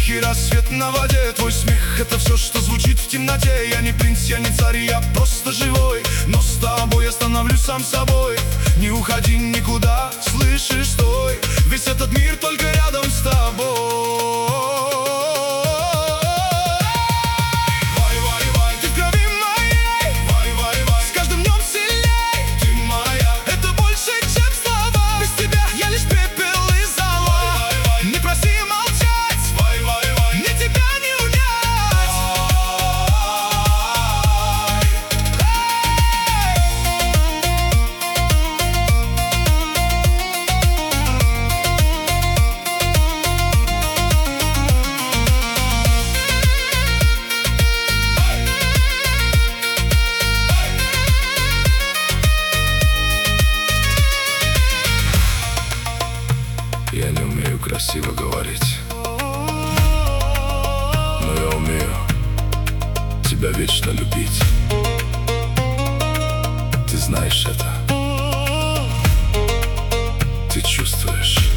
тихий рассвет на воде. Твой смех — это все, что звучит в темноте. Я не принц, я не царь, я просто живой. Но с тобой я становлюсь сам собой. Не уходи никуда, слышишь, стой. Весь этот мир только рядом с тобой. Я не умею красиво говорить, но я умею тебя вечно любить. Ты знаешь это, ты чувствуешь.